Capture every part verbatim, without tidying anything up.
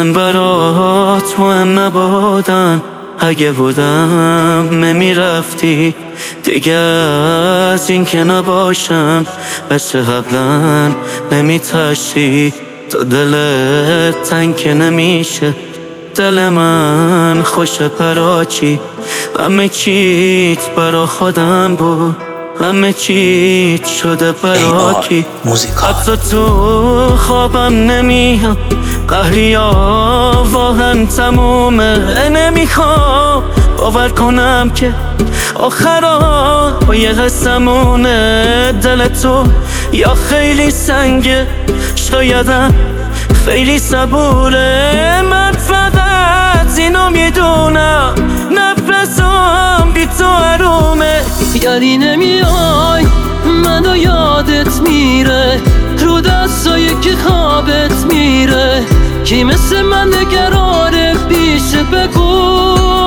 من برات مهم نبودم، اگه بودم نمیرفتی دیگه. از این که نباشم مثل قبلا نمیتشتی، تو دلت تنگ که نمیشه، دل من خوش پراچی. همه چیت برا خودم بود، همه چیت شده براکی. حتی تو خوابم نمیام، قهریا واهم تمومه. نمیخوام باور کنم که آخرا با یه قسمونه. دل تو یا خیلی سنگه، شایدم خیلی صبوره. من فقط اینو میدونم، نفسم بی تو حرومه. یعنی نمیای منو یادت میره، رو دستایی که خوابت میره. کی مثل من نگرانه پیشه بگو.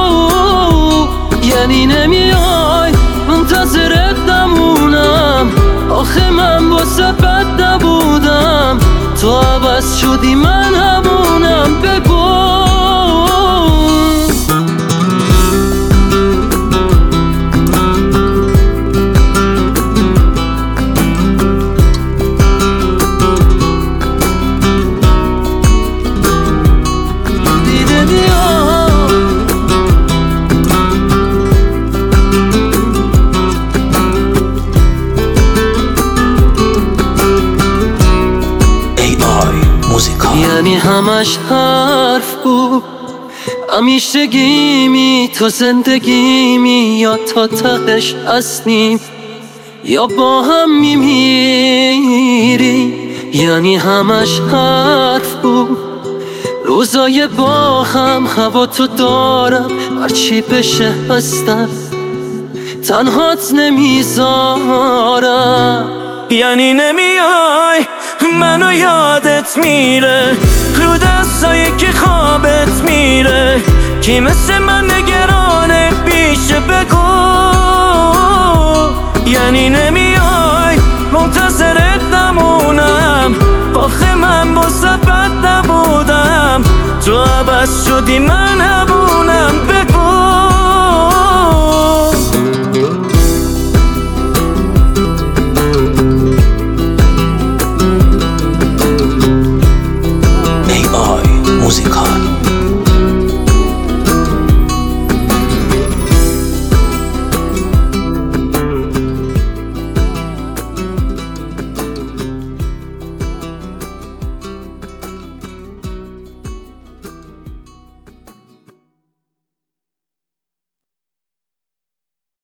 یعنی نمیای منتظرت نمونم، آخه من واسه بد نبودم. تو عوض شدی من همونم، بگو. یعنی همش حرف بود، همیشگیمی تو زندگیمی، یا تا تهش هستیم یا با هم میمیری. یعنی همش حرف بود، روزای با هم هوا تو دارم، هرچی بشه هستم تنهات نمیذارم. یعنی نمیای منو یادت میره، رو دستایی که خوابت میره. کی مثل من نگرانه پیشه بگو. یعنی نمیای منتظرت نمونم، آخه من واسه بد نبودم. تو عوض شدی من همونم، بگو.